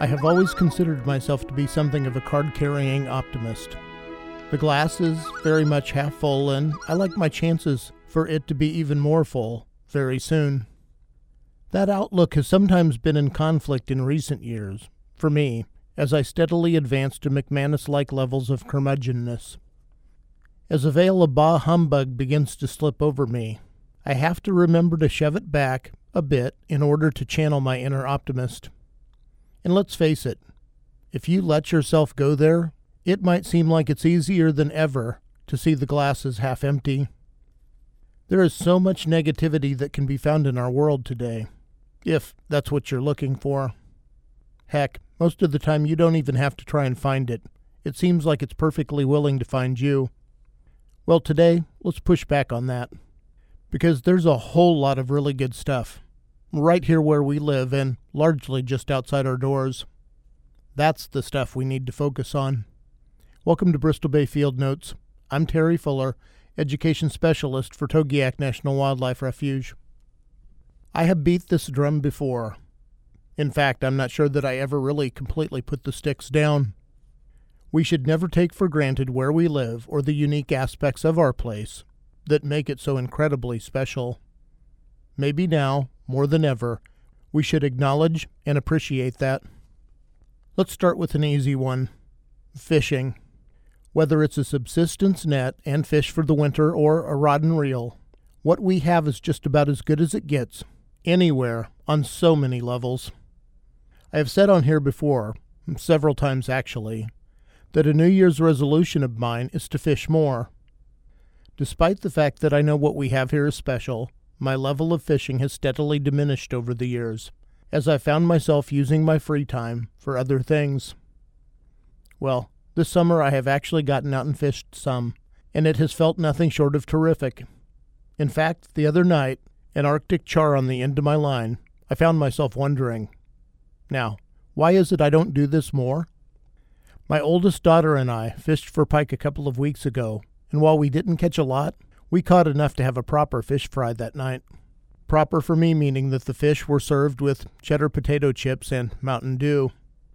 I have always considered myself to be something of a card-carrying optimist. The glass is very much half full, and I like my chances for it to be even more full very soon. That outlook has sometimes been in conflict in recent years, for me, as I steadily advance to McManus-like levels of curmudgeonness. As a veil of bah humbug begins to slip over me, I have to remember to shove it back a bit in order to channel my inner optimist. And let's face it, if you let yourself go there, it might seem like it's easier than ever to see the glass as half empty. There is so much negativity that can be found in our world today, if that's what you're looking for. Heck, most of the time you don't even have to try and find it. It seems like it's perfectly willing to find you. Well, today, let's push back on that. Because there's a whole lot of really good stuff, right here where we live and largely just outside our doors. That's the stuff we need to focus on. Welcome to Bristol Bay Field Notes. I'm Terry Fuller, Education Specialist for Togiak National Wildlife Refuge. I have beat this drum before. In fact, I'm not sure that I ever really completely put the sticks down. We should never take for granted where we live or the unique aspects of our place that make it so incredibly special. Maybe now, more than ever, we should acknowledge and appreciate that. Let's start with an easy one. Fishing. Whether it's a subsistence net and fish for the winter or a rod and reel, what we have is just about as good as it gets, anywhere, on so many levels. I have said on here before, several times actually, that a New Year's resolution of mine is to fish more. Despite the fact that I know what we have here is special, my level of fishing has steadily diminished over the years, as I found myself using my free time for other things. Well, this summer I have actually gotten out and fished some, and it has felt nothing short of terrific. In fact, the other night, an Arctic char on the end of my line, I found myself wondering, now, why is it I don't do this more? My oldest daughter and I fished for pike a couple of weeks ago, and while we didn't catch a lot, we caught enough to have a proper fish fry that night. Proper for me meaning that the fish were served with cheddar potato chips and Mountain Dew.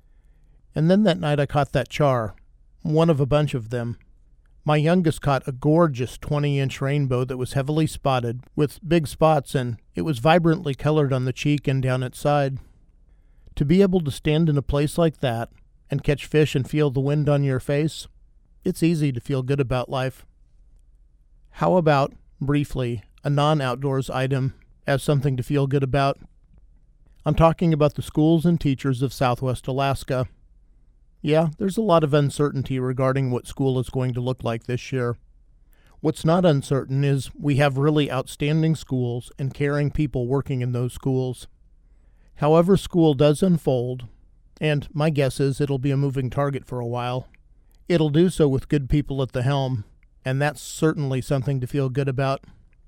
And then that night I caught that char, one of a bunch of them. My youngest caught a gorgeous 20-inch rainbow that was heavily spotted, with big spots, and it was vibrantly colored on the cheek and down its side. To be able to stand in a place like that and catch fish and feel the wind on your face, it's easy to feel good about life. How about, briefly, a non-outdoors item as something to feel good about? I'm talking about the schools and teachers of Southwest Alaska. Yeah, there's a lot of uncertainty regarding what school is going to look like this year. What's not uncertain is we have really outstanding schools and caring people working in those schools. However school does unfold, and my guess is it'll be a moving target for a while, it'll do so with good people at the helm, and that's certainly something to feel good about.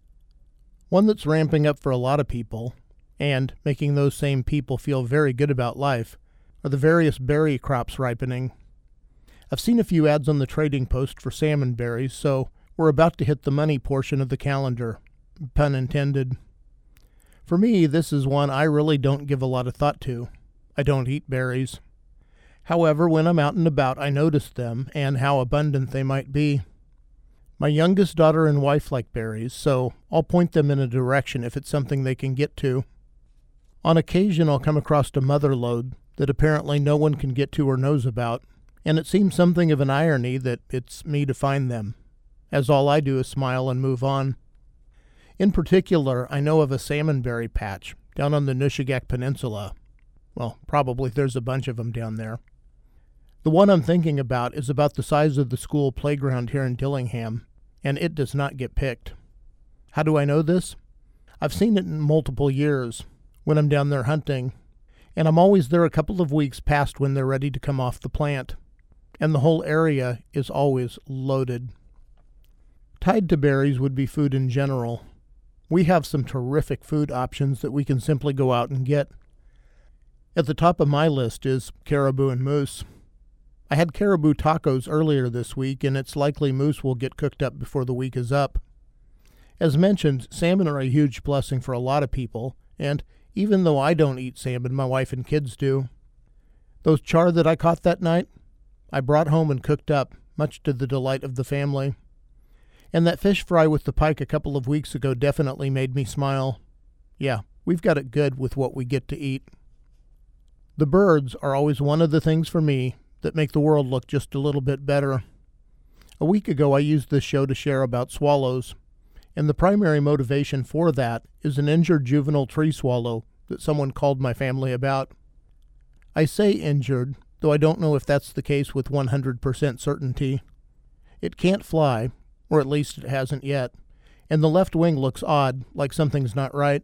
One that's ramping up for a lot of people, and making those same people feel very good about life, are the various berry crops ripening. I've seen a few ads on the trading post for salmon berries, so we're about to hit the money portion of the calendar, pun intended. For me, this is one I really don't give a lot of thought to. I don't eat berries. However, when I'm out and about, I notice them and how abundant they might be. My youngest daughter and wife like berries, so I'll point them in a direction if it's something they can get to. On occasion, I'll come across a mother lode that apparently no one can get to or knows about, and it seems something of an irony that it's me to find them, as all I do is smile and move on. In particular, I know of a salmonberry patch down on the Nushagak Peninsula. Well, probably there's a bunch of them down there. The one I'm thinking about is about the size of the school playground here in Dillingham, and it does not get picked. How do I know this? I've seen it in multiple years when I'm down there hunting, and I'm always there a couple of weeks past when they're ready to come off the plant, and the whole area is always loaded. Tied to berries would be food in general. We have some terrific food options that we can simply go out and get. At the top of my list is caribou and moose. I had caribou tacos earlier this week, and it's likely moose will get cooked up before the week is up. As mentioned, salmon are a huge blessing for a lot of people, and even though I don't eat salmon, my wife and kids do. Those char that I caught that night, I brought home and cooked up, much to the delight of the family. And that fish fry with the pike a couple of weeks ago definitely made me smile. Yeah, we've got it good with what we get to eat. The birds are always one of the things for me that make the world look just a little bit better. A week ago I used this show to share about swallows, and the primary motivation for that is an injured juvenile tree swallow that someone called my family about. I say injured, though I don't know if that's the case with 100% certainty. It can't fly, or at least it hasn't yet, and the left wing looks odd, like something's not right.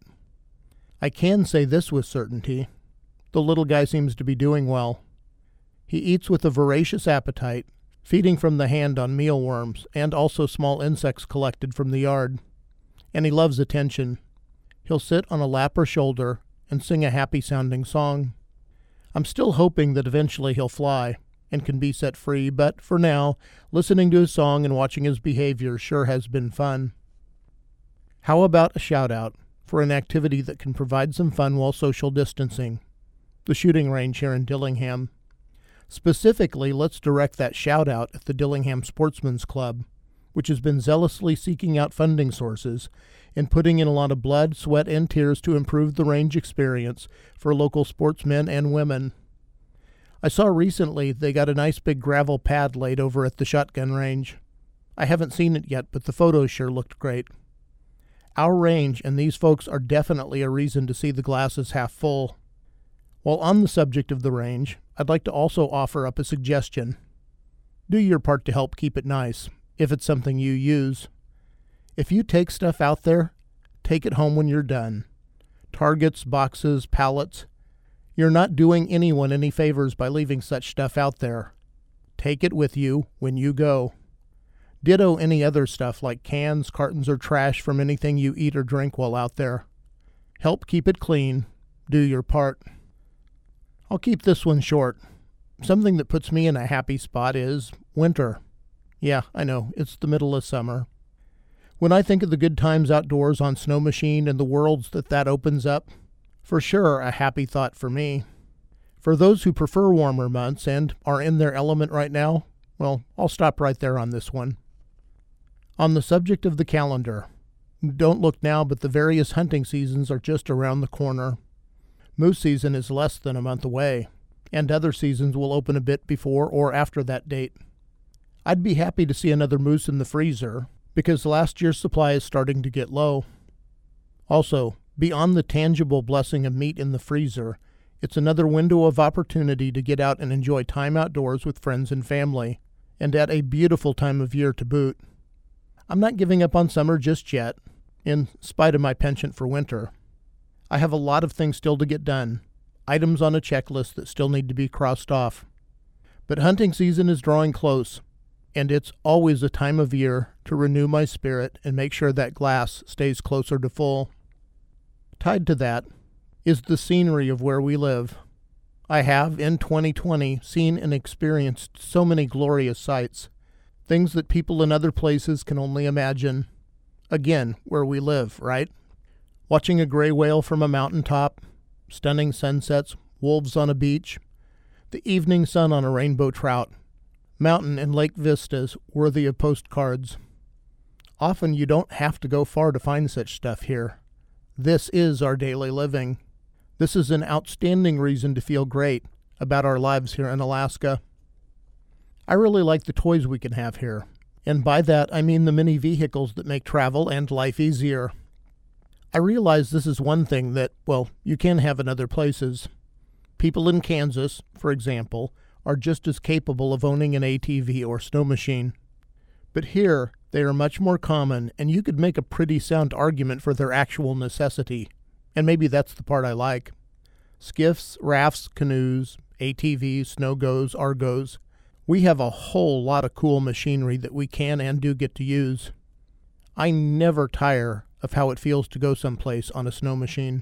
I can say this with certainty. The little guy seems to be doing well. He eats with a voracious appetite, feeding from the hand on mealworms and also small insects collected from the yard. And he loves attention. He'll sit on a lap or shoulder and sing a happy-sounding song. I'm still hoping that eventually he'll fly and can be set free, but for now, listening to his song and watching his behavior sure has been fun. How about a shout-out for an activity that can provide some fun while social distancing? The shooting range here in Dillingham. Specifically, let's direct that shout-out at the Dillingham Sportsman's Club, which has been zealously seeking out funding sources and putting in a lot of blood, sweat, and tears to improve the range experience for local sportsmen and women. I saw recently they got a nice big gravel pad laid over at the shotgun range. I haven't seen it yet, but the photos sure looked great. Our range and these folks are definitely a reason to see the glasses half full. While on the subject of the range, I'd like to also offer up a suggestion. Do your part to help keep it nice, if it's something you use. If you take stuff out there, take it home when you're done. Targets, boxes, pallets. You're not doing anyone any favors by leaving such stuff out there. Take it with you when you go. Ditto any other stuff like cans, cartons, or trash from anything you eat or drink while out there. Help keep it clean. Do your part. I'll keep this one short. Something that puts me in a happy spot is winter. Yeah, I know, it's the middle of summer. When I think of the good times outdoors on Snow Machine and the worlds that opens up, for sure a happy thought for me. For those who prefer warmer months and are in their element right now, well, I'll stop right there on this one. On the subject of the calendar, don't look now, but the various hunting seasons are just around the corner. Moose season is less than a month away, and other seasons will open a bit before or after that date. I'd be happy to see another moose in the freezer, because last year's supply is starting to get low. Also, beyond the tangible blessing of meat in the freezer, it's another window of opportunity to get out and enjoy time outdoors with friends and family, and at a beautiful time of year to boot. I'm not giving up on summer just yet, in spite of my penchant for winter. I have a lot of things still to get done, items on a checklist that still need to be crossed off. But hunting season is drawing close, and it's always a time of year to renew my spirit and make sure that glass stays closer to full. Tied to that is the scenery of where we live. I have, in 2020, seen and experienced so many glorious sights, things that people in other places can only imagine. Again, where we live, right? Watching a gray whale from a mountaintop, stunning sunsets, wolves on a beach, the evening sun on a rainbow trout, mountain and lake vistas worthy of postcards. Often you don't have to go far to find such stuff here. This is our daily living. This is an outstanding reason to feel great about our lives here in Alaska. I really like the toys we can have here, and by that I mean the many vehicles that make travel and life easier. I realize this is one thing that, well, you can have in other places. People in Kansas, for example, are just as capable of owning an ATV or snow machine. But here, they are much more common, and you could make a pretty sound argument for their actual necessity. And maybe that's the part I like. Skiffs, rafts, canoes, ATVs, snow-goes, Argos. We have a whole lot of cool machinery that we can and do get to use. I never tire of how it feels to go someplace on a snow machine.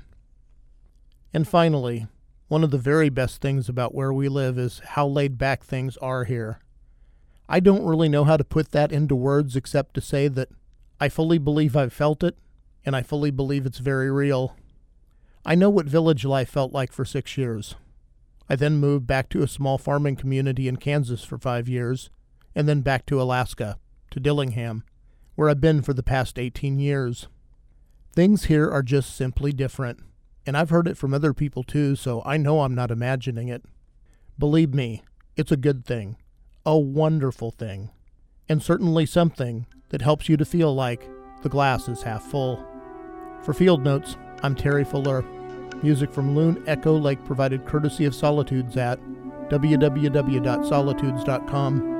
And finally, one of the very best things about where we live is how laid back things are here. I don't really know how to put that into words except to say that I fully believe I've felt it, and I fully believe it's very real. I know what village life felt like for 6 years. I then moved back to a small farming community in Kansas for 5 years, and then back to Alaska, to Dillingham, where I've been for the past 18 years. Things here are just simply different, and I've heard it from other people too, so I know I'm not imagining it. Believe me, it's a good thing, a wonderful thing, and certainly something that helps you to feel like the glass is half full. For Field Notes, I'm Terry Fuller. Music from Loon Echo Lake provided courtesy of Solitudes at www.solitudes.com.